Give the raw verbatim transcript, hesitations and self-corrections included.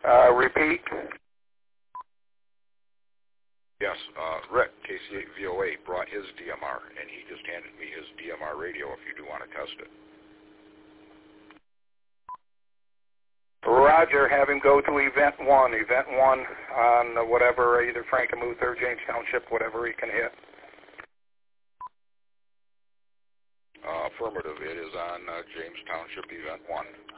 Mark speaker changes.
Speaker 1: Uh, repeat.
Speaker 2: Yes, uh, Rick, K C eight V O A, brought his D M R, and he just handed me his D M R radio if you do want to test it.
Speaker 1: Roger, have him go to event one. Event one on whatever, either Frankenmuth or James Township, whatever he can hit.
Speaker 2: Uh, affirmative, it is on uh, James Township event one.